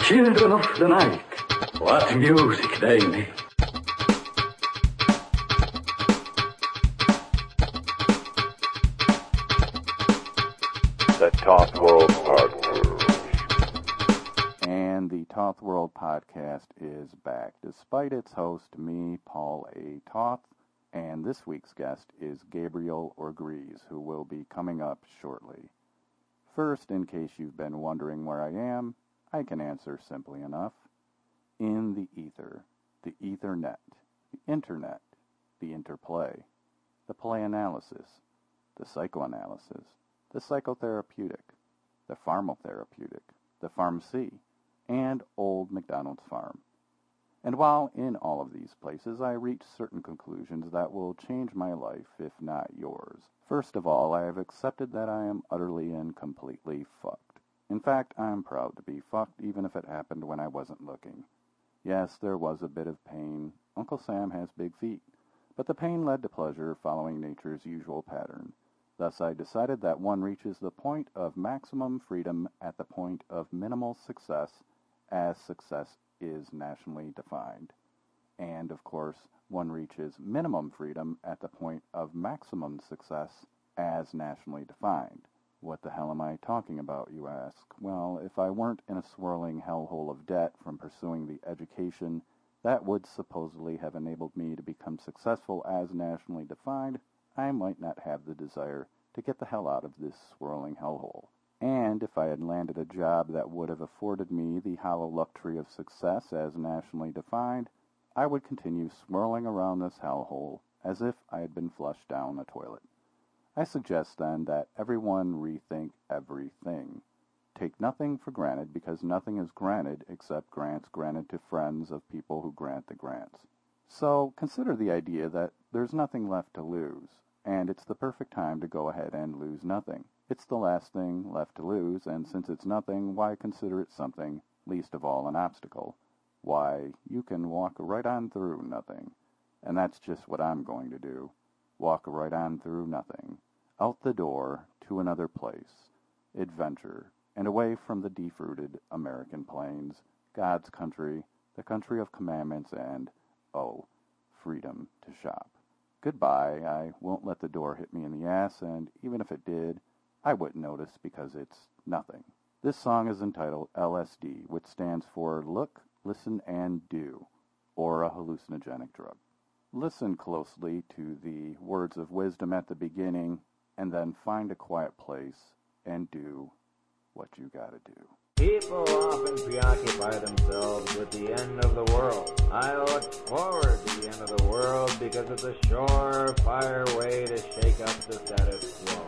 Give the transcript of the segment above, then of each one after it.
Children of the night, what music they make. The Toth World Podcast. And the Toth World Podcast is back, despite its host, me, Paul A. Toth, and this week's guest is Gabriel Orgrees, who will be coming up shortly. First, in case you've been wondering where I am, I can answer simply enough. In the ether, the Ethernet, the Internet, the interplay, the play analysis, the psychoanalysis, the psychotherapeutic, the pharmotherapeutic, the pharmacy, and Old MacDonald's Farm. And while in all of these places, I reach certain conclusions that will change my life, if not yours. First of all, I have accepted that I am utterly and completely fucked. In fact, I am proud to be fucked, even if it happened when I wasn't looking. Yes, there was a bit of pain. Uncle Sam has big feet. But the pain led to pleasure, following nature's usual pattern. Thus, I decided that one reaches the point of maximum freedom at the point of minimal success, as success is nationally defined. And, of course, one reaches minimum freedom at the point of maximum success, as nationally defined. What the hell am I talking about, you ask? Well, if I weren't in a swirling hellhole of debt from pursuing the education that would supposedly have enabled me to become successful as nationally defined, I might not have the desire to get the hell out of this swirling hellhole. And if I had landed a job that would have afforded me the hollow luxury of success as nationally defined, I would continue swirling around this hellhole as if I had been flushed down a toilet. I suggest then that everyone rethink everything. Take nothing for granted, because nothing is granted except grants granted to friends of people who grant the grants. So consider the idea that there's nothing left to lose, and it's the perfect time to go ahead and lose nothing. It's the last thing left to lose, and since it's nothing, why consider it something, least of all an obstacle? Why, you can walk right on through nothing. And that's just what I'm going to do. Walk right on through nothing. Out the door to another place. Adventure. And away from the deep-rooted American plains, God's country, the country of commandments, and, oh, freedom to shop. Goodbye. I won't let the door hit me in the ass, and even if it did, I wouldn't notice because it's nothing. This song is entitled LSD, which stands for Look, Listen, and Do, or a hallucinogenic drug. Listen closely to the words of wisdom at the beginning, and then find a quiet place and do what you gotta do. People often preoccupy themselves with the end of the world. I look forward to the end of the world because it's a surefire way to shake up the status quo.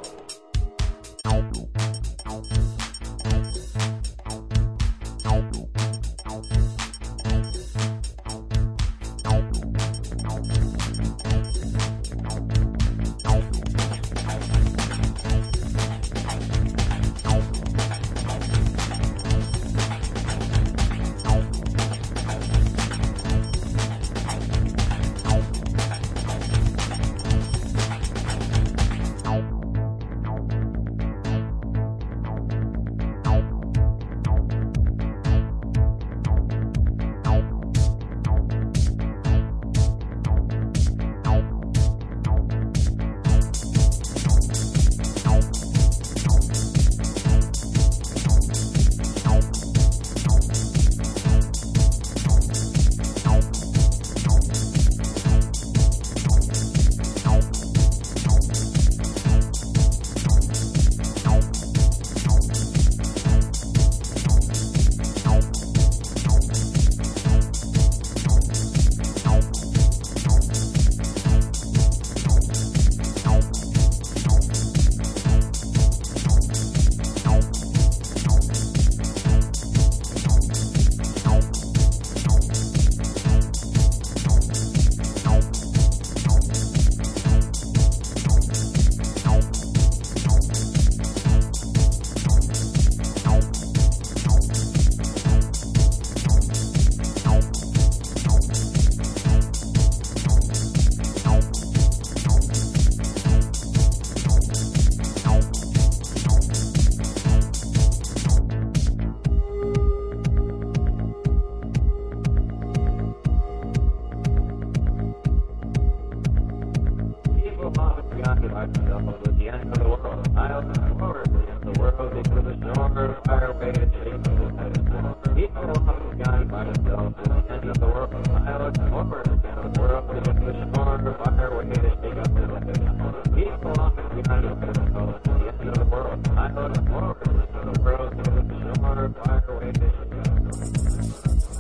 by themselves to the end of the world. I look forward to the end of the world because the shore fire way to shake up the status. People often united by themselves to the end of the world. I look forward to the end of the world because the shore fire way to shake up the status.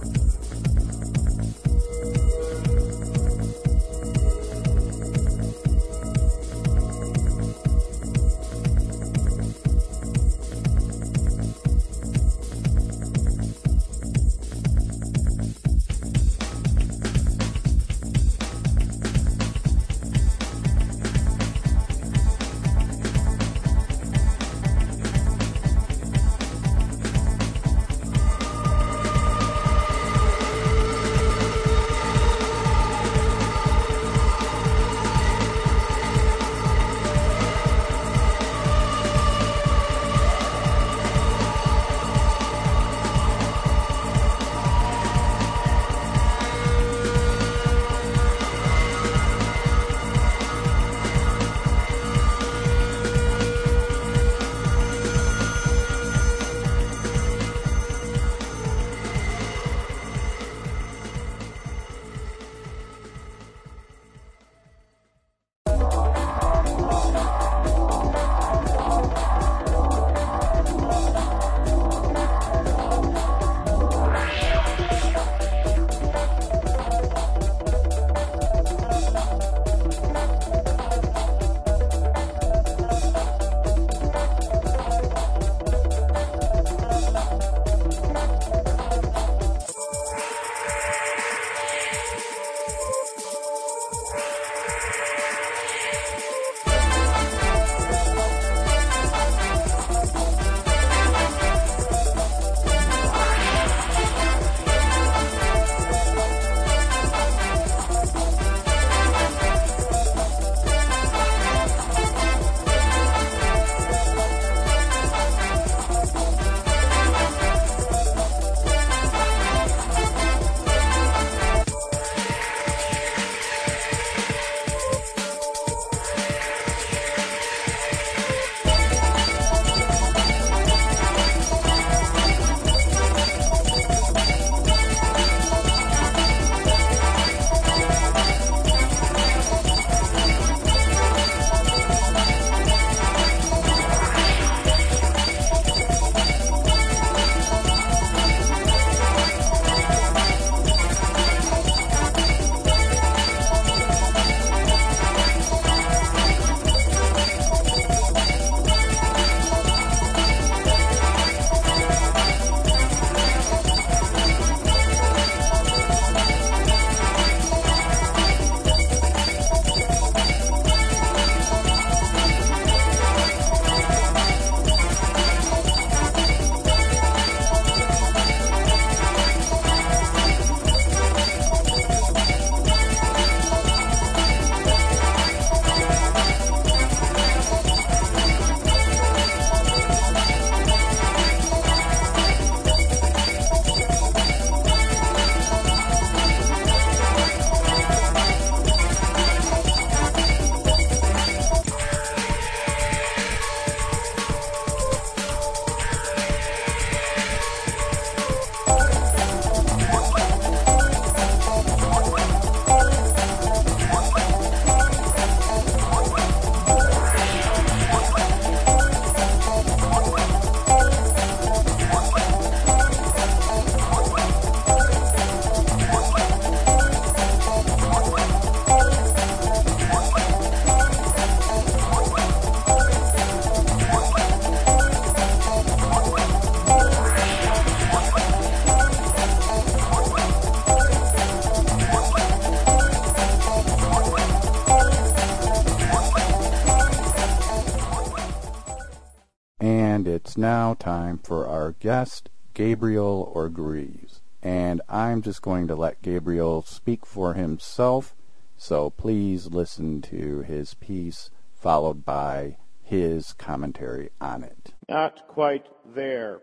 It's now time for our guest, Gabriel Orgreaves. And I'm just going to let Gabriel speak for himself, so please listen to his piece, followed by his commentary on it. Not quite there.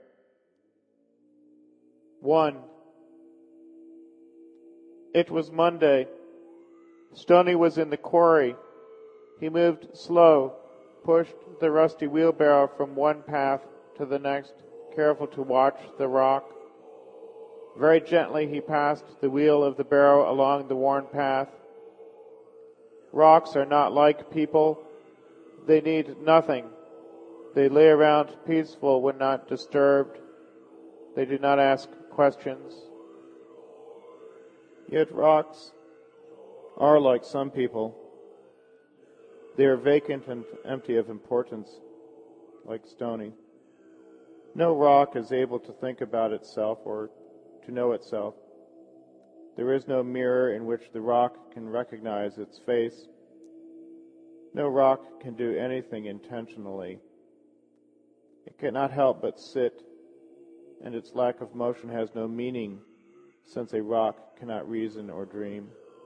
1. It was Monday. Stoney was in the quarry. He moved slow, pushed the rusty wheelbarrow from one path to the next, careful to watch the rock. Very gently he passed the wheel of the barrow along the worn path. Rocks are not like people. They need nothing. They lay around peaceful when not disturbed. They do not ask questions. Yet rocks are like some people. They are vacant and empty of importance, like Stoney. No rock is able to think about itself or to know itself. There is no mirror in which the rock can recognize its face. No rock can do anything intentionally. It cannot help but sit, and its lack of motion has no meaning, since a rock cannot reason or dream.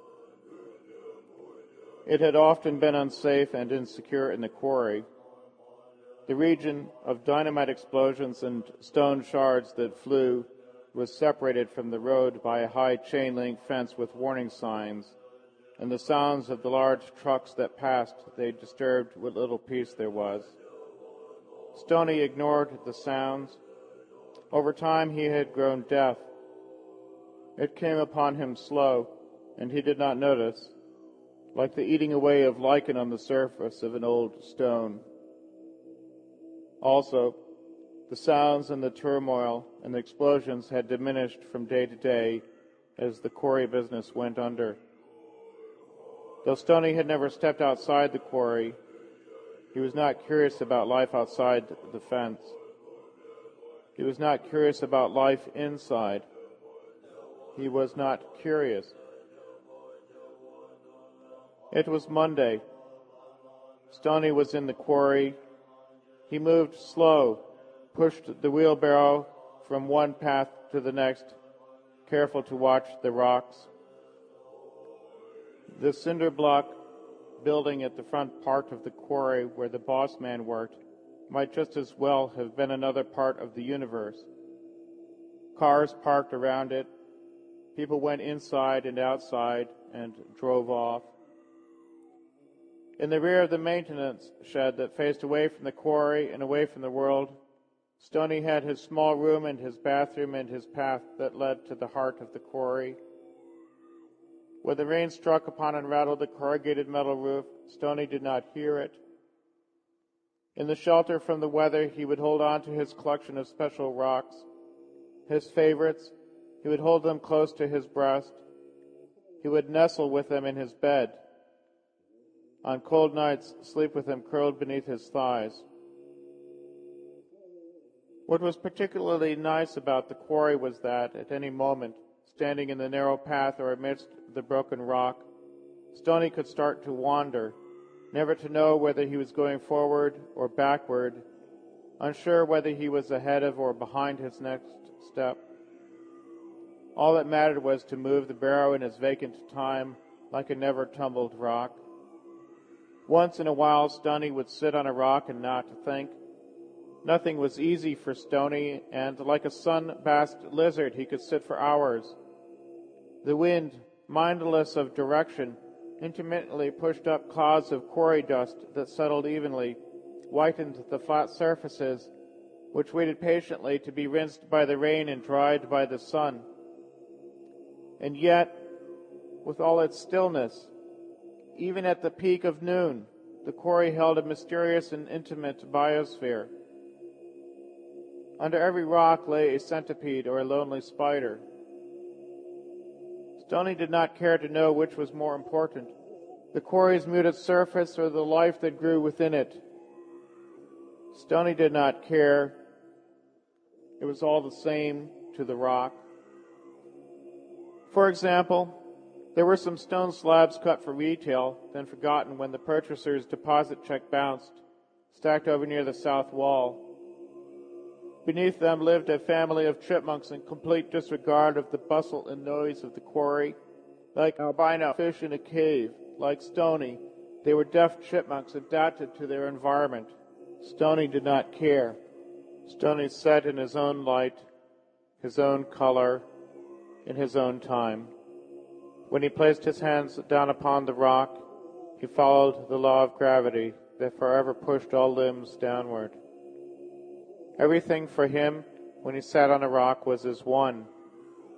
It had often been unsafe and insecure in the quarry. The region of dynamite explosions and stone shards that flew was separated from the road by a high chain-link fence with warning signs, and the sounds of the large trucks that passed they disturbed what little peace there was. Stoney ignored the sounds. Over time he had grown deaf. It came upon him slow, and he did not notice, like the eating away of lichen on the surface of an old stone. Also, the sounds and the turmoil and the explosions had diminished from day to day as the quarry business went under. Though Stoney had never stepped outside the quarry, he was not curious about life outside the fence. He was not curious about life inside. He was not curious. It was Monday. Stoney was in the quarry. He moved slow, pushed the wheelbarrow from one path to the next, careful to watch the rocks. The cinder block building at the front part of the quarry where the boss man worked might just as well have been another part of the universe. Cars parked around it. People went inside and outside and drove off. In the rear of the maintenance shed that faced away from the quarry and away from the world, Stoney had his small room and his bathroom and his path that led to the heart of the quarry. When the rain struck upon and rattled the corrugated metal roof, Stoney did not hear it. In the shelter from the weather, he would hold on to his collection of special rocks. His favorites, he would hold them close to his breast. He would nestle with them in his bed. On cold nights, sleep with them curled beneath his thighs. What was particularly nice about the quarry was that, at any moment, standing in the narrow path or amidst the broken rock, Stoney could start to wander, never to know whether he was going forward or backward, unsure whether he was ahead of or behind his next step. All that mattered was to move the barrow in his vacant time like a never-tumbled rock. Once in a while, Stoney would sit on a rock and not think. Nothing was easy for Stoney, and like a sun-basked lizard, he could sit for hours. The wind, mindless of direction, intermittently pushed up clouds of quarry dust that settled evenly, whitened the flat surfaces, which waited patiently to be rinsed by the rain and dried by the sun. And yet, with all its stillness, even at the peak of noon, the quarry held a mysterious and intimate biosphere. Under every rock lay a centipede or a lonely spider. Stoney did not care to know which was more important, the quarry's muted surface or the life that grew within it. Stoney did not care. It was all the same to the rock. For example, there were some stone slabs cut for retail, then forgotten when the purchaser's deposit check bounced, stacked over near the south wall. Beneath them lived a family of chipmunks in complete disregard of the bustle and noise of the quarry. Like albino fish in a cave, like Stoney, they were deaf chipmunks adapted to their environment. Stoney did not care. Stoney sat in his own light, his own color, in his own time. When he placed his hands down upon the rock, he followed the law of gravity that forever pushed all limbs downward. Everything for him, when he sat on a rock, was as one.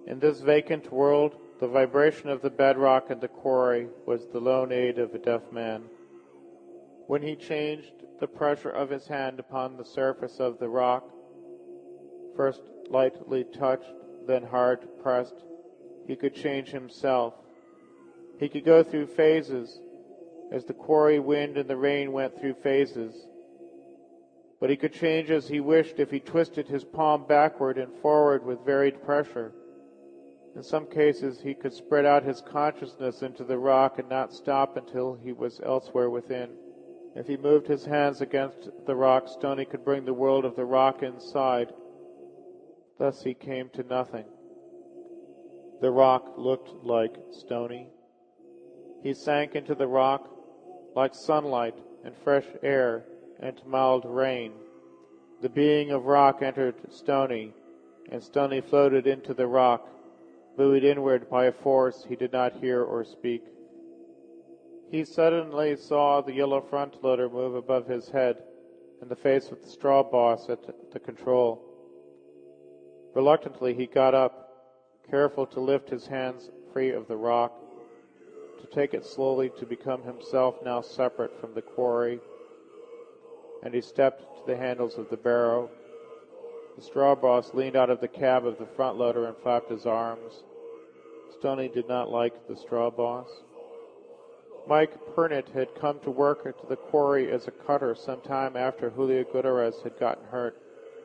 In this vacant world, the vibration of the bedrock in the quarry was the lone aid of a deaf man. When he changed the pressure of his hand upon the surface of the rock, first lightly touched, then hard pressed, he could change himself. He could go through phases, as the quarry wind and the rain went through phases. But he could change as he wished if he twisted his palm backward and forward with varied pressure. In some cases, he could spread out his consciousness into the rock and not stop until he was elsewhere within. If he moved his hands against the rock, Stoney could bring the world of the rock inside. Thus he came to nothing. The rock looked like Stoney. He sank into the rock like sunlight and fresh air and mild rain. The being of rock entered Stoney, and Stoney floated into the rock, buoyed inward by a force he did not hear or speak. He suddenly saw the yellow front loader move above his head, and the face of the straw boss at the control. Reluctantly he got up, careful to lift his hands free of the rock, to take it slowly to become himself now separate from the quarry, and he stepped to the handles of the barrow. The straw boss leaned out of the cab of the front loader and flapped his arms. Stoney did not like the straw boss. Mike Pernit had come to work at the quarry as a cutter some time after Julio Gutierrez had gotten hurt.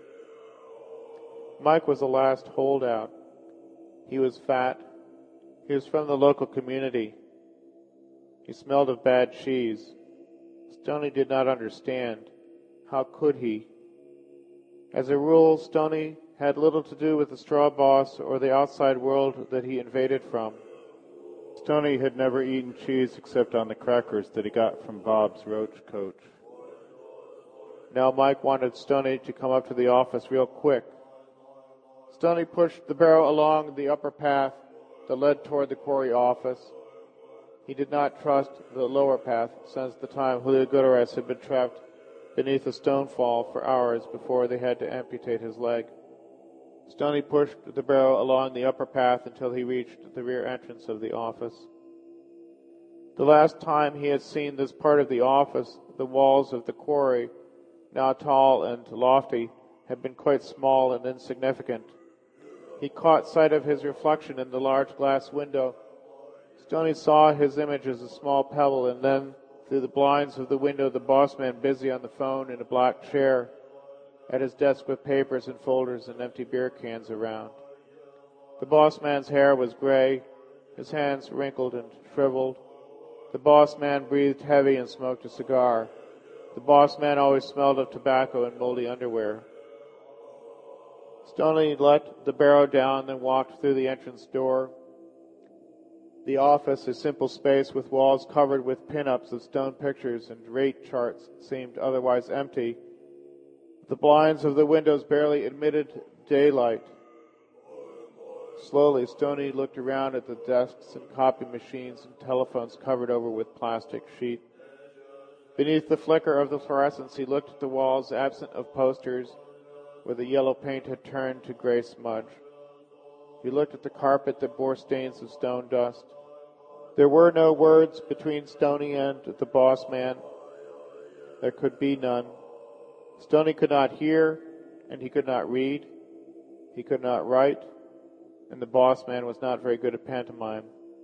Mike was the last holdout. He was fat. He was from the local community. He smelled of bad cheese. Stoney did not understand. How could he? As a rule, Stoney had little to do with the straw boss or the outside world that he invaded from. Stoney had never eaten cheese except on the crackers that he got from Bob's roach coach. Now Mike wanted Stoney to come up to the office real quick. Stoney pushed the barrow along the upper path that led toward the quarry office. He did not trust the lower path since the time Julio Gutierrez had been trapped beneath a stone fall for hours before they had to amputate his leg. Stoney pushed the barrow along the upper path until he reached the rear entrance of the office. The last time he had seen this part of the office, the walls of the quarry, now tall and lofty, had been quite small and insignificant. He caught sight of his reflection in the large glass window. Stoney saw his image as a small pebble, and then, through the blinds of the window, the boss man busy on the phone in a black chair, at his desk with papers and folders and empty beer cans around. The boss man's hair was gray, his hands wrinkled and shriveled. The boss man breathed heavy and smoked a cigar. The boss man always smelled of tobacco and moldy underwear. Stoney let the barrow down, then walked through the entrance door. The office, a simple space with walls covered with pin-ups of stone pictures and rate charts, seemed otherwise empty. The blinds of the windows barely admitted daylight. Slowly, Stoney looked around at the desks and copy machines and telephones covered over with plastic sheet. Beneath the flicker of the fluorescence, he looked at the walls absent of posters, where the yellow paint had turned to gray smudge. He looked at the carpet that bore stains of stone dust. There were no words between Stoney and the boss man. There could be none. Stoney could not hear, and he could not read. He could not write, and the boss man was not very good at pantomime.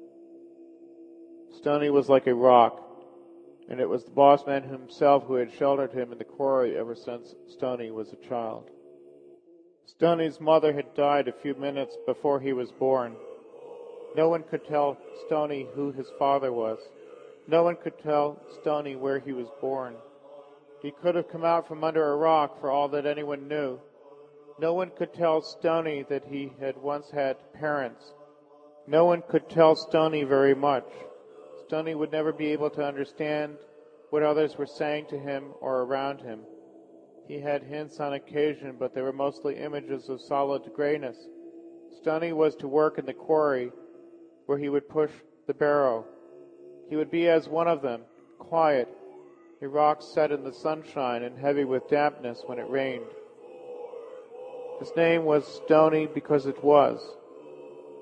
Stoney was like a rock, and it was the boss man himself who had sheltered him in the quarry ever since Stoney was a child. Stoney's mother had died a few minutes before he was born. No one could tell Stoney who his father was. No one could tell Stoney where he was born. He could have come out from under a rock for all that anyone knew. No one could tell Stoney that he had once had parents. No one could tell Stoney very much. Stoney would never be able to understand what others were saying to him or around him. He had hints on occasion, but they were mostly images of solid grayness. Stoney was to work in the quarry, where he would push the barrow. He would be as one of them, quiet, a rock set in the sunshine and heavy with dampness when it rained. His name was Stoney because it was.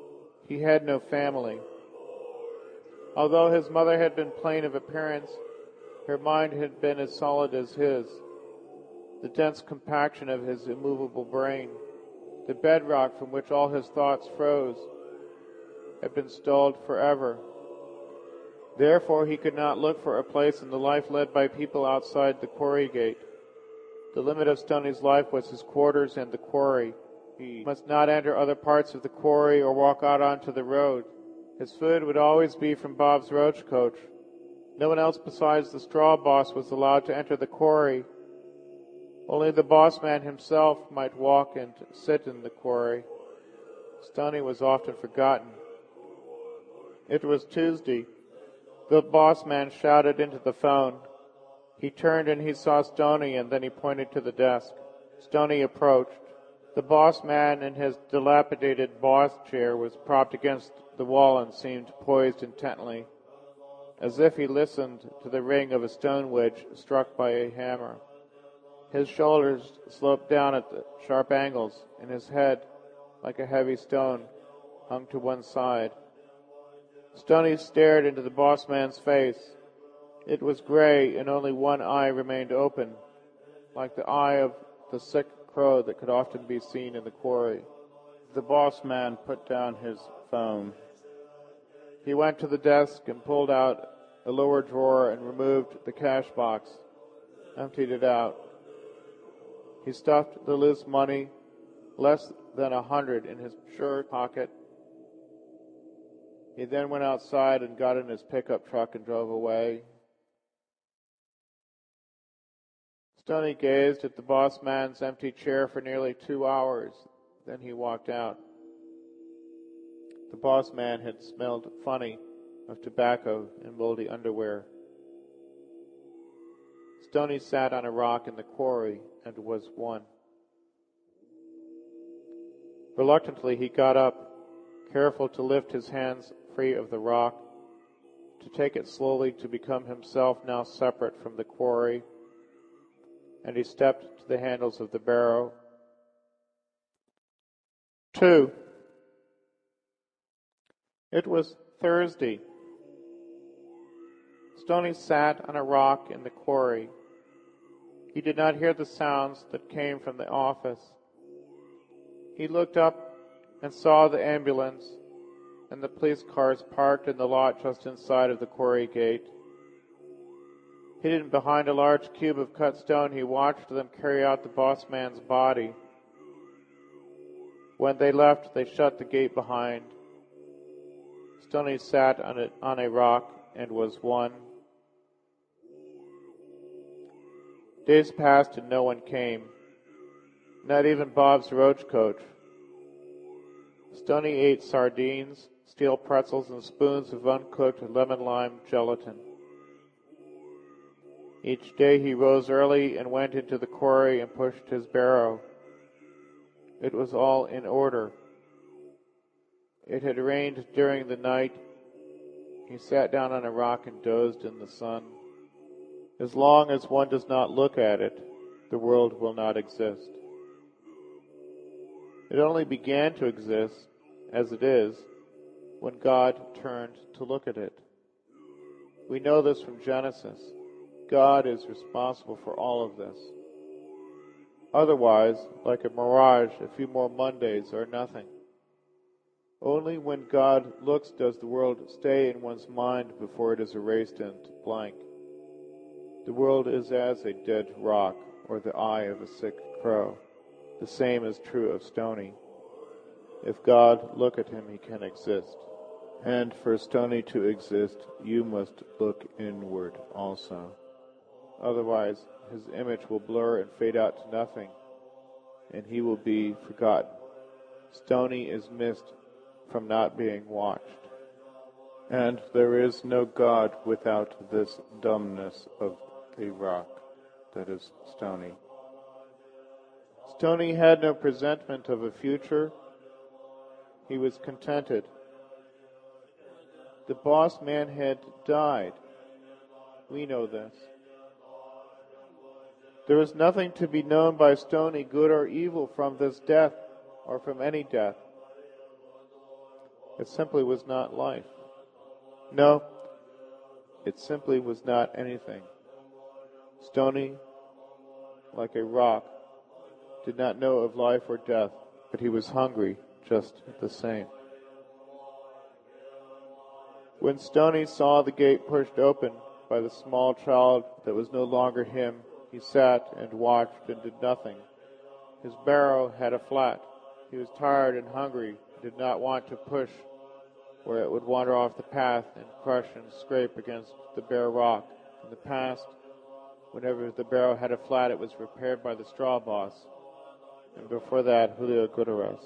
He had no family. Although his mother had been plain of appearance, her mind had been as solid as his. The dense compaction of his immovable brain, the bedrock from which all his thoughts froze, had been stalled forever. Therefore he could not look for a place in the life led by people outside the quarry gate. The limit of Stoney's life was his quarters and the quarry. He must not enter other parts of the quarry or walk out onto the road. His food would always be from Bob's roach coach. No one else besides the straw boss was allowed to enter the quarry. Only the boss man himself might walk and sit in the quarry. Stoney was often forgotten. It was Tuesday. The boss man shouted into the phone. He turned and he saw Stoney, and then he pointed to the desk. Stoney approached. The boss man in his dilapidated boss chair was propped against the wall and seemed poised intently, as if he listened to the ring of a stone wedge struck by a hammer. His shoulders sloped down at the sharp angles, and his head, like a heavy stone, hung to one side. Stoney stared into the boss man's face. It was gray, and only one eye remained open, like the eye of the sick crow that could often be seen in the quarry. The boss man put down his phone. He went to the desk and pulled out a lower drawer and removed the cash box, emptied it out. He stuffed the loose money, less than 100, in his shirt pocket. He then went outside and got in his pickup truck and drove away. Stoney gazed at the boss man's empty chair for nearly 2 hours. Then he walked out. The boss man had smelled funny of tobacco and moldy underwear. Stoney sat on a rock in the quarry and was one. Reluctantly he got up, careful to lift his hands free of the rock, to take it slowly to become himself now separate from the quarry, and he stepped to the handles of the barrow. 2. It was Thursday. Stoney sat on a rock in the quarry. He did not hear the sounds that came from the office. He looked up and saw the ambulance and the police cars parked in the lot just inside of the quarry gate. Hidden behind a large cube of cut stone, he watched them carry out the boss man's body. When they left, they shut the gate behind. Stoney sat on a rock and was one. Days passed and no one came, not even Bob's roach coach. Stoney ate sardines, steel pretzels, and spoons of uncooked lemon-lime gelatin. Each day he rose early and went into the quarry and pushed his barrow. It was all in order. It had rained during the night. He sat down on a rock and dozed in the sun. As long as one does not look at it, the world will not exist. It only began to exist, as it is, when God turned to look at it. We know this from Genesis. God is responsible for all of this. Otherwise, like a mirage, a few more Mondays are nothing. Only when God looks does the world stay in one's mind before it is erased into blank. The world is as a dead rock or the eye of a sick crow. The same is true of Stoney. If God look at him, he can exist. And for Stoney to exist, you must look inward also. Otherwise, his image will blur and fade out to nothing, and he will be forgotten. Stoney is missed from not being watched. And there is no God without this dumbness of a rock that is Stoney. Stoney had no presentiment of a future. He was contented. The boss man had died. We know this. There is nothing to be known by Stoney, good or evil, from this death or from any death. It simply was not life. No, it simply was not anything. Stoney, like a rock, did not know of life or death, but he was hungry just the same. When Stoney saw the gate pushed open by the small child that was no longer him, he sat and watched and did nothing. His barrow had a flat. He was tired and hungry, did not want to push where it would wander off the path and crush and scrape against the bare rock. In the past, whenever the barrow had a flat, it was repaired by the straw boss, and before that, Julio Gutierrez.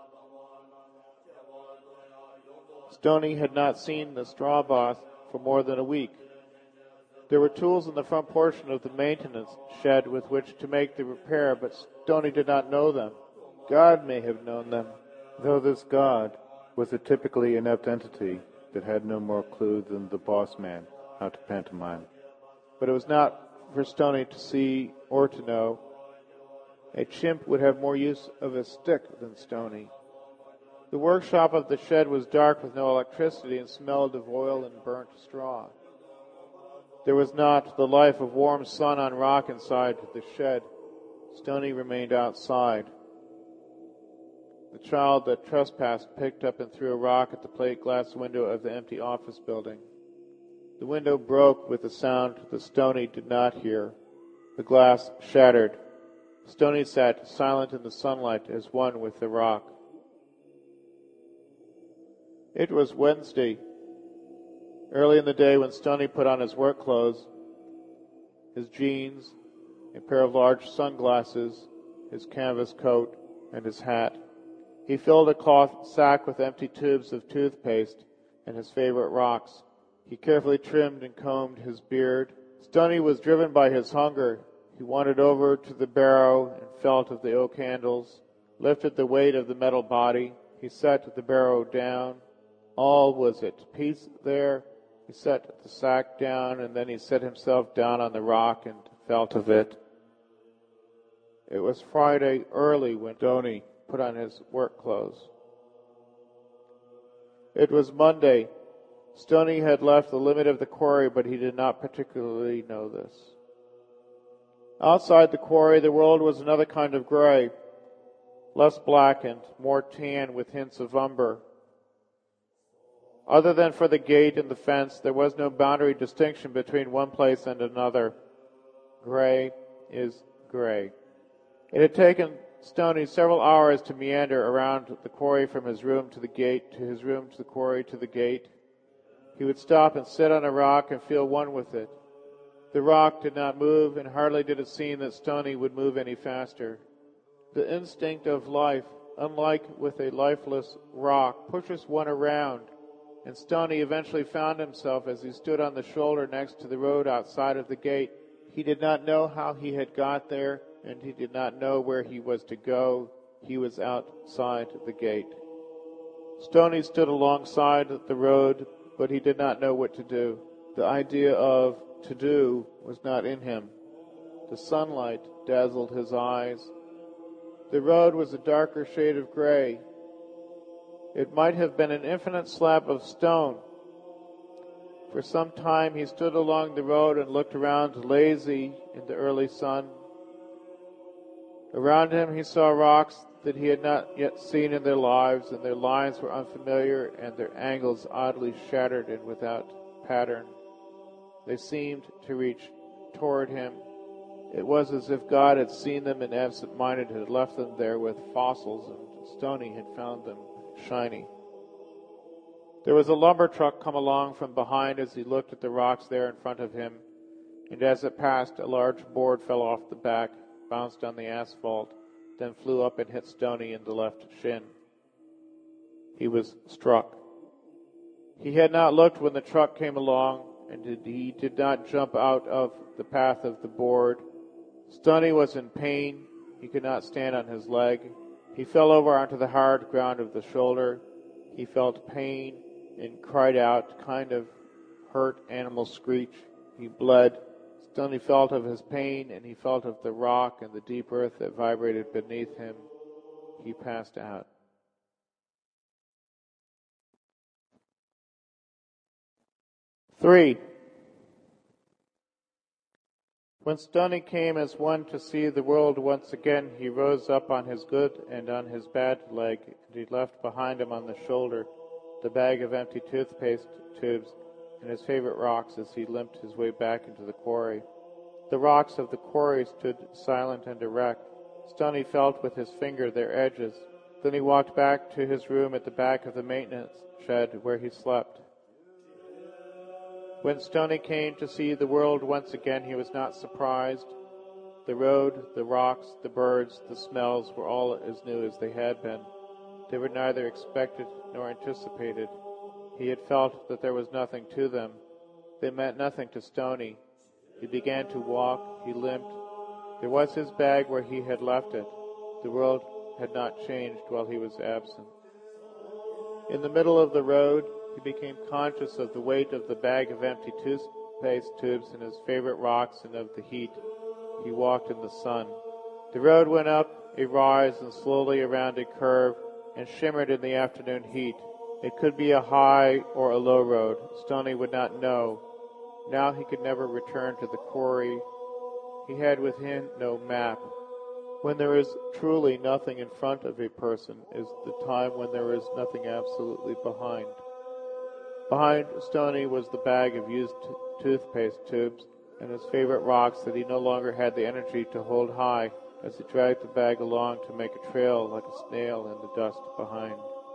Stoney had not seen the straw boss for more than a week. There were tools in the front portion of the maintenance shed with which to make the repair, but Stoney did not know them. God may have known them, though this God was a typically inept entity that had no more clue than the boss man how to pantomime. But it was not for Stoney to see or to know. A chimp would have more use of a stick than Stoney. The workshop of the shed was dark with no electricity and smelled of oil and burnt straw. There was not the life of warm sun on rock inside the shed. Stoney remained outside. The child that trespassed picked up and threw a rock at the plate glass window of the empty office building. The window broke with a sound that Stoney did not hear. The glass shattered. Stoney sat silent in the sunlight as one with the rock. It was Wednesday, early in the day, when Stoney put on his work clothes, his jeans, a pair of large sunglasses, his canvas coat, and his hat. He filled a cloth sack with empty tubes of toothpaste and his favorite rocks. He carefully trimmed and combed his beard. Stoney was driven by his hunger. He wandered over to the barrow and felt of the oak handles, lifted the weight of the metal body. He set the barrow down. All was at peace there. He set the sack down, and then he set himself down on the rock and felt of it. It was Friday early when Stoney put on his work clothes. It was Monday. Stoney had left the limit of the quarry, but he did not particularly know this. Outside the quarry, the world was another kind of gray, less blackened, more tan with hints of umber. Other than for the gate and the fence, there was no boundary distinction between one place and another. Gray is gray. It had taken Stoney several hours to meander around the quarry from his room to the gate, to his room to the quarry to the gate. He would stop and sit on a rock and feel one with it. The rock did not move, and hardly did it seem that Stoney would move any faster. The instinct of life, unlike with a lifeless rock, pushes one around, and Stoney eventually found himself as he stood on the shoulder next to the road outside of the gate. He did not know how he had got there, and he did not know where he was to go. He was outside the gate. Stoney stood alongside the road, but he did not know what to do. The idea of to do was not in him. The sunlight dazzled his eyes. The road was a darker shade of gray. It might have been an infinite slab of stone. For some time he stood along the road and looked around, lazy in the early sun. Around him he saw rocks that he had not yet seen in their lives, and their lines were unfamiliar and their angles oddly shattered and without pattern. They seemed to reach toward him. It was as if God had seen them and absent-minded had left them there with fossils, and Stoney had found them shiny. There was a lumber truck come along from behind as he looked at the rocks there in front of him, and as it passed, a large board fell off the back, bounced on the asphalt, then flew up and hit Stoney in the left shin. He was struck. He had not looked when the truck came along, and he did not jump out of the path of the board. Stoney was in pain. He could not stand on his leg. He fell over onto the hard ground of the shoulder. He felt pain and cried out, kind of hurt animal screech. He bled. Stoney felt of his pain, and he felt of the rock and the deep earth that vibrated beneath him. He passed out. 3. When Stoney came as one to see the world once again, he rose up on his good and on his bad leg, and he left behind him on the shoulder the bag of empty toothpaste tubes and his favorite rocks as he limped his way back into the quarry. The rocks of the quarry stood silent and erect. Stoney felt with his finger their edges. Then he walked back to his room at the back of the maintenance shed where he slept. When Stoney came to see the world once again, he was not surprised. The road, the rocks, the birds, the smells were all as new as they had been. They were neither expected nor anticipated. He had felt that there was nothing to them. They meant nothing to Stoney. He began to walk. He limped. There was his bag where he had left it. The world had not changed while he was absent. In the middle of the road, he became conscious of the weight of the bag of empty toothpaste tubes and his favorite rocks and of the heat. He walked in the sun. The road went up a rise and slowly around a curve and shimmered in the afternoon heat. It could be a high or a low road. Stoney would not know. Now he could never return to the quarry. He had with him no map. When there is truly nothing in front of a person is the time when there is nothing absolutely behind. Behind Stoney was the bag of used toothpaste tubes and his favorite rocks that he no longer had the energy to hold high as he dragged the bag along to make a trail like a snail in the dust behind.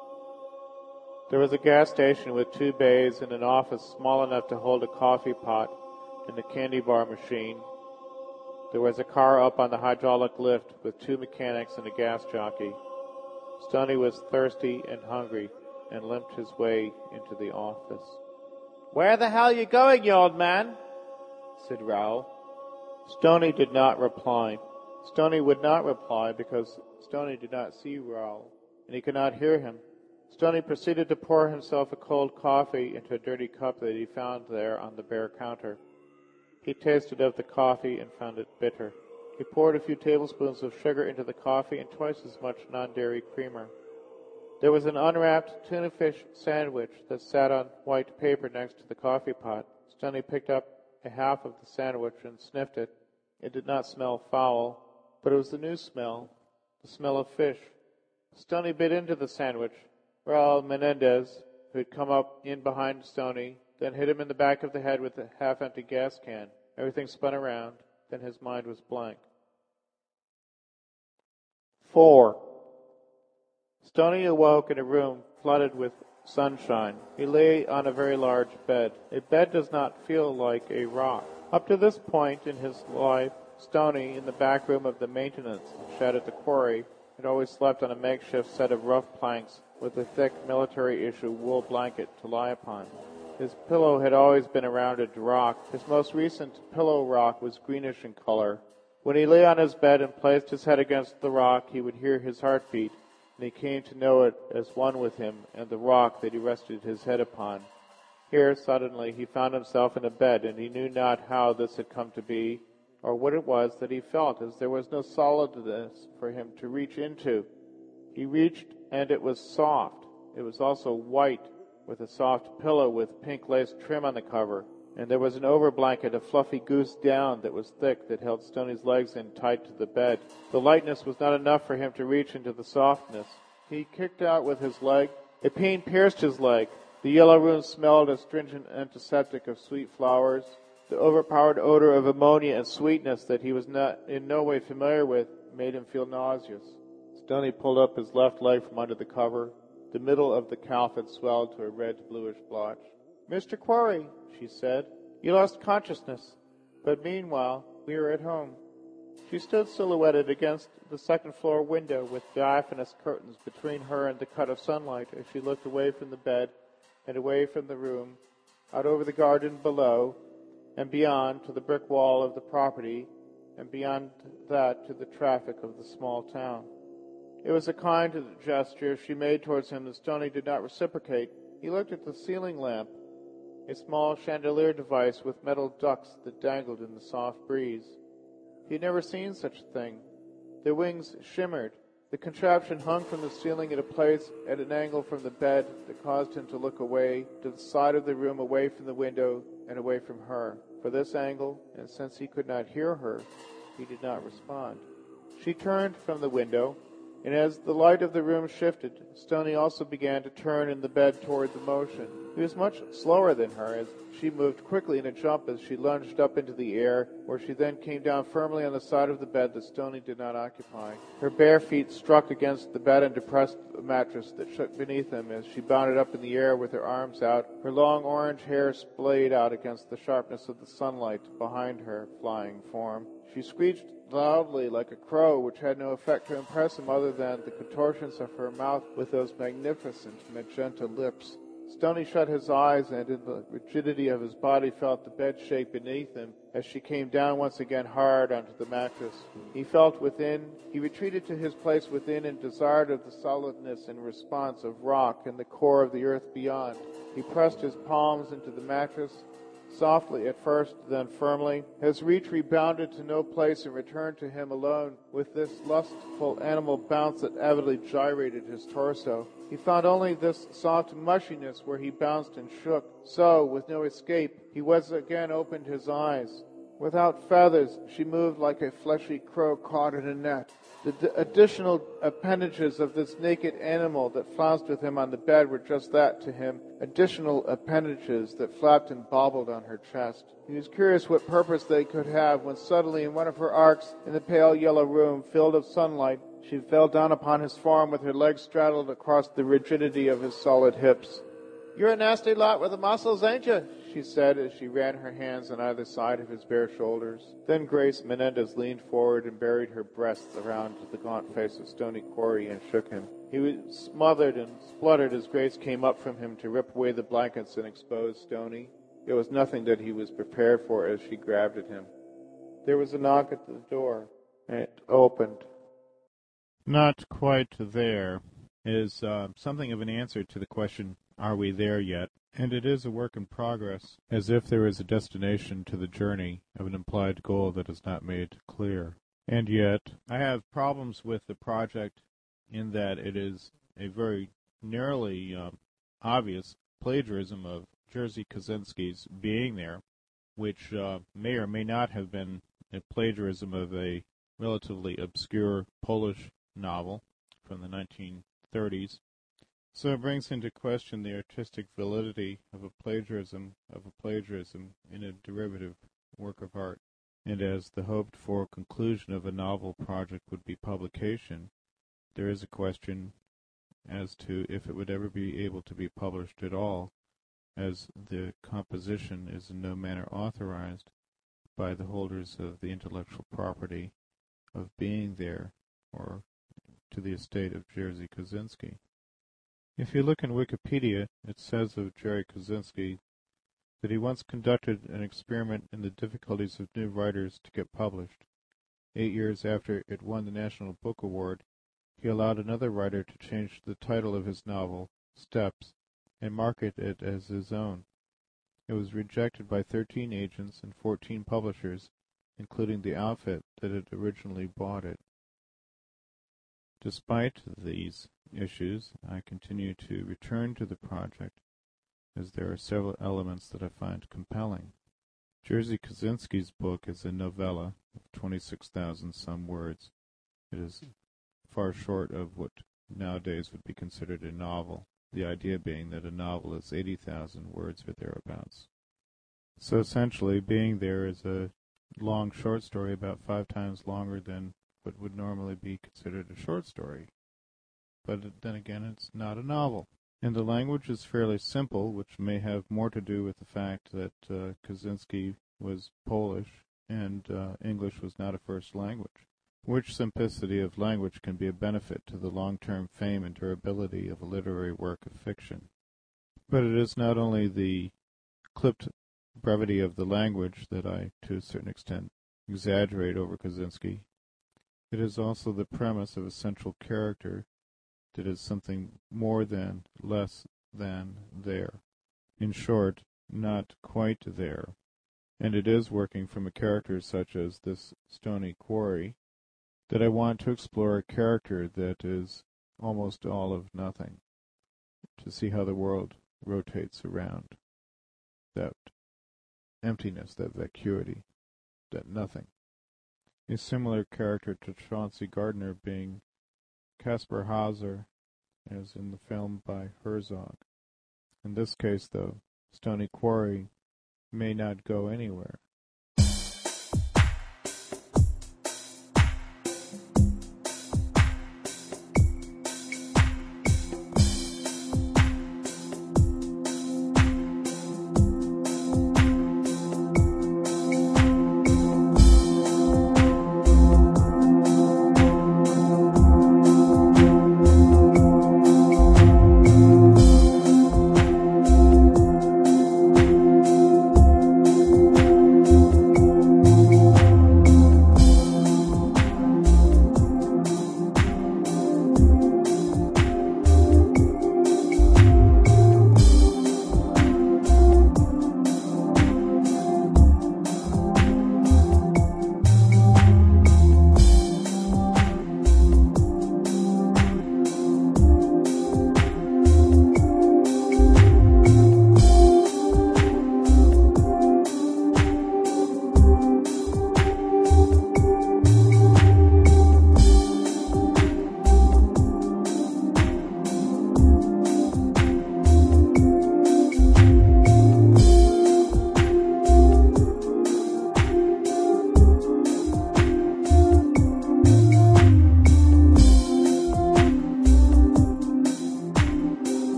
There was a gas station with 2 bays and an office small enough to hold a coffee pot and a candy bar machine. There was a car up on the hydraulic lift with 2 mechanics and a gas jockey. Stoney was thirsty and hungry and limped his way into the office. "Where the hell you going, you old man?" said Raoul. Stoney did not reply. Stoney would not reply because Stoney did not see Raoul, and he could not hear him. Stoney proceeded to pour himself a cold coffee into a dirty cup that he found there on the bare counter. He tasted of the coffee and found it bitter. He poured a few tablespoons of sugar into the coffee and twice as much non-dairy creamer. There was an unwrapped tuna fish sandwich that sat on white paper next to the coffee pot. Stoney picked up a half of the sandwich and sniffed it. It did not smell foul, but it was the new smell, the smell of fish. Stoney bit into the sandwich. Raul Menendez, who had come up in behind Stoney, then hit him in the back of the head with a half-empty gas can. Everything spun around. Then his mind was blank. 4. Stoney awoke in a room flooded with sunshine. He lay on a very large bed. A bed does not feel like a rock. Up to this point in his life, Stoney, in the back room of the maintenance shed at the quarry, had always slept on a makeshift set of rough planks with a thick military-issue wool blanket to lie upon. His pillow had always been a rounded rock. His most recent pillow rock was greenish in color. When he lay on his bed and placed his head against the rock, he would hear his heartbeat, and he came to know it as one with him and the rock that he rested his head upon. Here, suddenly, he found himself in a bed, and he knew not how this had come to be, or what it was that he felt, as there was no solidness for him to reach into. He reached, and it was soft. It was also white, with a soft pillow with pink lace trim on the cover, and there was an over-blanket, a fluffy goose down that was thick, that held Stoney's legs in tight to the bed. The lightness was not enough for him to reach into the softness. He kicked out with his leg. A pain pierced his leg. The yellow room smelled astringent antiseptic of sweet flowers. The overpowered odor of ammonia and sweetness that he was not in no way familiar with made him feel nauseous. Stoney pulled up his left leg from under the cover. The middle of the calf had swelled to a red-bluish blotch. "Mr. Quarry," she said, "you lost consciousness. But meanwhile, we are at home." She stood silhouetted against the second-floor window with diaphanous curtains between her and the cut of sunlight as she looked away from the bed and away from the room, out over the garden below, and beyond to the brick wall of the property, and beyond that to the traffic of the small town. It was a kind gesture she made towards him that Stoney did not reciprocate. He looked at the ceiling lamp, a small chandelier device with metal ducts that dangled in the soft breeze. He had never seen such a thing. The wings shimmered. The contraption hung from the ceiling at a place at an angle from the bed that caused him to look away to the side of the room, away from the window and away from her. For this angle, and since he could not hear her, he did not respond. She turned from the window, and as the light of the room shifted, Stoney also began to turn in the bed toward the motion. He was much slower than her, as she moved quickly in a jump as she lunged up into the air, where she then came down firmly on the side of the bed that Stoney did not occupy. Her bare feet struck against the bed and depressed the mattress that shook beneath them as she bounded up in the air with her arms out, her long orange hair splayed out against the sharpness of the sunlight behind her flying form. She screeched loudly like a crow, which had no effect to impress him other than the contortions of her mouth with those magnificent magenta lips. Stoney shut his eyes and in the rigidity of his body felt the bed shake beneath him as she came down once again hard onto the mattress. He felt within. He retreated to his place within and desired of the solidness and response of rock and the core of the earth beyond. He pressed his palms into the mattress, softly at first, then firmly. His reach rebounded to no place and returned to him alone with this lustful animal bounce that avidly gyrated his torso. He found only this soft mushiness where he bounced and shook. So, with no escape, he once again opened his eyes. Without feathers, she moved like a fleshy crow caught in a net. The additional appendages of this naked animal that flounced with him on the bed were just that to him, additional appendages that flapped and bobbled on her chest. He was curious what purpose they could have when suddenly in one of her arcs in the pale yellow room filled of sunlight, she fell down upon his form with her legs straddled across the rigidity of his solid hips. "You're a nasty lot with the muscles, ain't you?" she said as she ran her hands on either side of his bare shoulders. Then Grace Menendez leaned forward and buried her breasts around the gaunt face of Stoney Quarry and shook him. He was smothered and spluttered as Grace came up from him to rip away the blankets and expose Stoney. It was nothing that he was prepared for as she grabbed at him. There was a knock at the door, and it opened. Not quite there is something of an answer to the question, are we there yet? And it is a work in progress, as if there is a destination to the journey of an implied goal that is not made clear. And yet, I have problems with the project in that it is a very narrowly obvious plagiarism of Jerzy Kosinski's Being There, which may or may not have been a plagiarism of a relatively obscure Polish novel from the 1930s. So it brings into question the artistic validity of a plagiarism in a derivative work of art. And as the hoped-for conclusion of a novel project would be publication, there is a question as to if it would ever be able to be published at all, as the composition is in no manner authorized by the holders of the intellectual property of Being There, or to the estate of Jerzy Kosinski. If you look in Wikipedia, it says of Jerry Kosinski that he once conducted an experiment in the difficulties of new writers to get published. 8 years after it won the National Book Award, he allowed another writer to change the title of his novel, Steps, and market it as his own. It was rejected by 13 agents and 14 publishers, including the outfit that had originally bought it. Despite these issues, I continue to return to the project, as there are several elements that I find compelling. Jerzy Kosinski's book is a novella of 26,000 some words. It is far short of what nowadays would be considered a novel, the idea being that a novel is 80,000 words or thereabouts. So essentially, Being There is a long short story about 5 times longer than what would normally be considered a short story. But then again, it's not a novel. And the language is fairly simple, which may have more to do with the fact that Kosinski was Polish and English was not a first language, which simplicity of language can be a benefit to the long-term fame and durability of a literary work of fiction. But it is not only the clipped brevity of the language that I, to a certain extent, exaggerate over Kosinski. It is also the premise of a central character that is something more than, less than there. In short, not quite there. And it is working from a character such as this Stoney Quarry, that I want to explore a character that is almost all of nothing, to see how the world rotates around that emptiness, that vacuity, that nothing. A similar character to Chauncey Gardiner being Caspar Hauser, as in the film by Herzog. In this case, though, Stony Quarry may not go anywhere.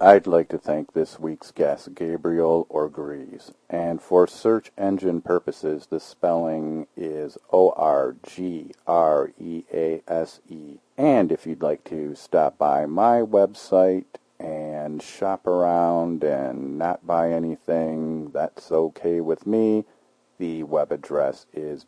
I'd like to thank this week's guest, Gabriel Orgrees. And for search engine purposes, the spelling is Orgrease. And if you'd like to stop by my website and shop around and not buy anything, that's okay with me. The web address is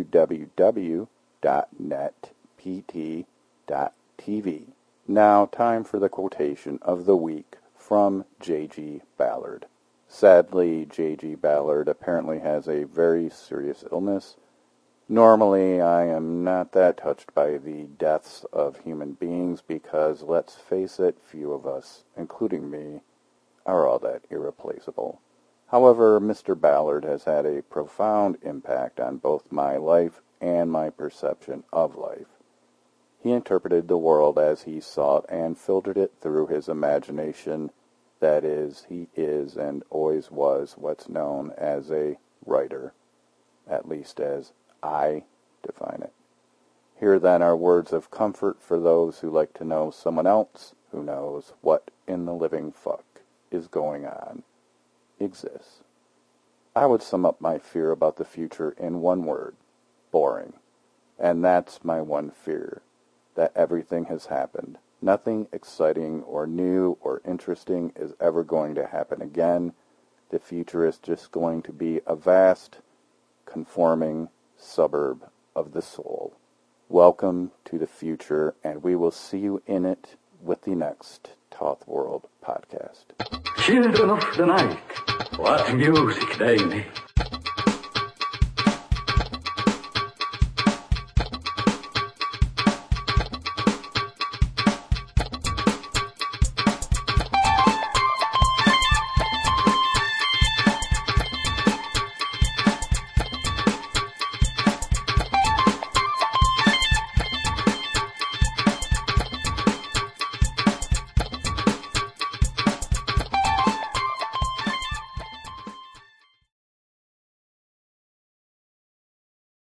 www.netpt.tv. Now, time for the quotation of the week from J.G. Ballard. Sadly, J.G. Ballard apparently has a very serious illness. Normally, I am not that touched by the deaths of human beings because, let's face it, few of us, including me, are all that irreplaceable. However, Mr. Ballard has had a profound impact on both my life and my perception of life. He interpreted the world as he saw it and filtered it through his imagination. That is, he is and always was what's known as a writer, at least as I define it. Here then are words of comfort for those who like to know someone else who knows what in the living fuck is going on exists. I would sum up my fear about the future in one word: boring. And that's my one fear. That everything has happened. Nothing exciting or new or interesting is ever going to happen again. The future is just going to be a vast, conforming suburb of the soul. Welcome to the future, and we will see you in it with the next Toth World podcast. Children of the night, what music they make.